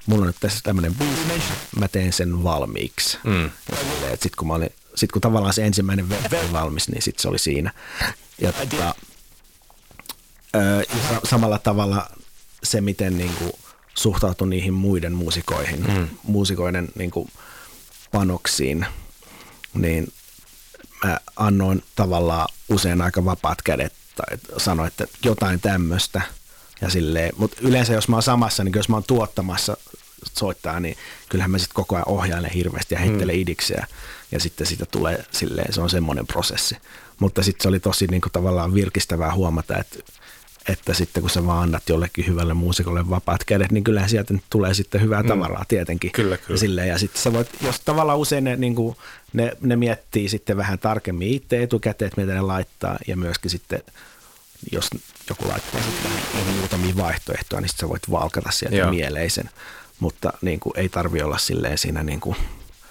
mulla on nyt tässä tämmöinen biisi, mä teen sen valmiiksi. Sitten kun tavallaan se ensimmäinen oli valmis, niin sitten se oli siinä. Ja samalla tavalla se, miten niin kuin suhtautui niihin muiden muusikoiden niin kuin panoksiin, niin mä annoin tavallaan usein aika vapaat kädet tai sanoin, että jotain tämmöistä. Mutta yleensä jos mä oon samassa, niin jos mä oon tuottamassa soittaa, niin kyllähän mä sitten koko ajan ohjailen hirveästi ja heittelen idiksiä. Ja sitten siitä tulee silleen, se on semmoinen prosessi. Mutta sitten se oli tosi niin kuin tavallaan virkistävää huomata, että sitten kun sä vaan annat jollekin hyvälle muusikolle vapaat kädet, niin kyllähän sieltä nyt tulee sitten hyvää tavaraa tietenkin. Kyllä. Ja sitten sä voit, jos tavallaan usein ne miettii sitten vähän tarkemmin itse etukäteen, että mitä ne laittaa, ja myöskin sitten, jos joku laittaa sitten muutamia vaihtoehtoja, niin sitten sä voit valkata sieltä mieleisen. Mutta niin kuin, ei tarvitse olla silleen siinä niin kuin